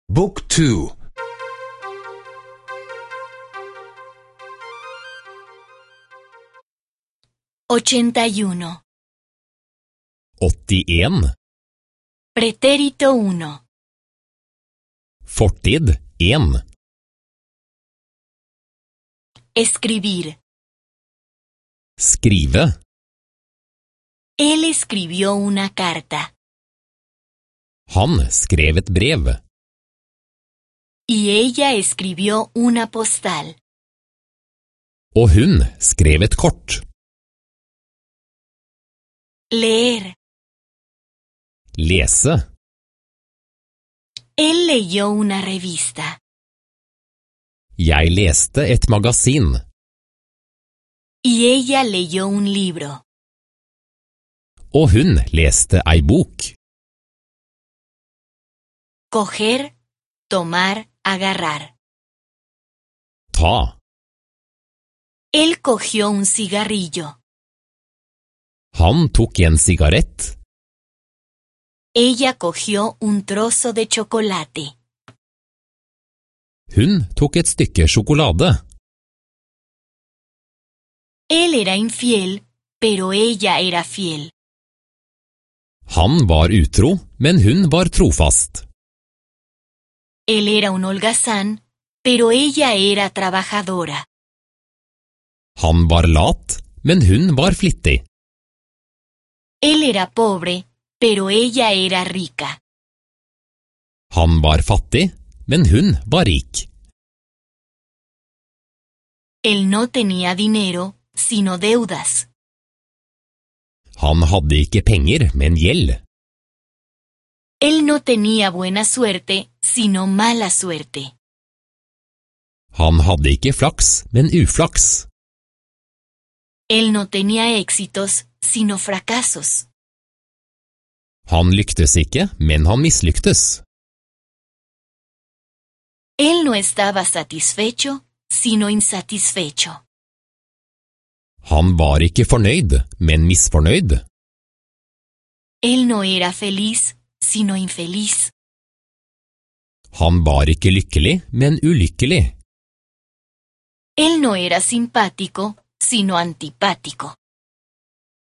Book 2. 81. 81. Pretérito 1. Fortid 1. Escribir. Skrive. Él escribió una carta. Han skrev et brev. Y ella escribió una postal. Og hun skrev et kort. Leer. Lese. Él leyó una revista. Jeg leste et magasin. Y ella leyó un libro. Og hun leste ei bok. Coger, tomar, agarrar. Ta. Él cogió un cigarrillo. Han tok en sigarett. Ella cogió un trozo de chocolate. Hun tok et stykke sjokolade. Él era infiel, pero ella era fiel. Han var utro, men hun var trofast. Él era un holgazán, pero ella era trabajadora. Han var lat, men hun var flittig. Él era pobre, pero ella era rica. Han var fattig, men hun var rik. Él no tenía dinero, sino deudas. Han hadde ikke penger, men gjeld. Él no tenía buena suerte, sino mala suerte. Han hadde ikke flaks, men uflaks. Él no tenía éxitos, sino fracasos. Han lyktes ikke, men han mislyktes. Él no estaba satisfecho, sino insatisfecho. Han var ikke fornøyd, men misfornøyd. Él no era feliz, sino infeliz. Han var ikke lykkelig, men ulykkelig. Él no era simpático, sino antipático.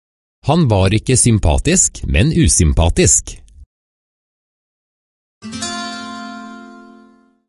Han var ikke sympatisk, men usympatisk.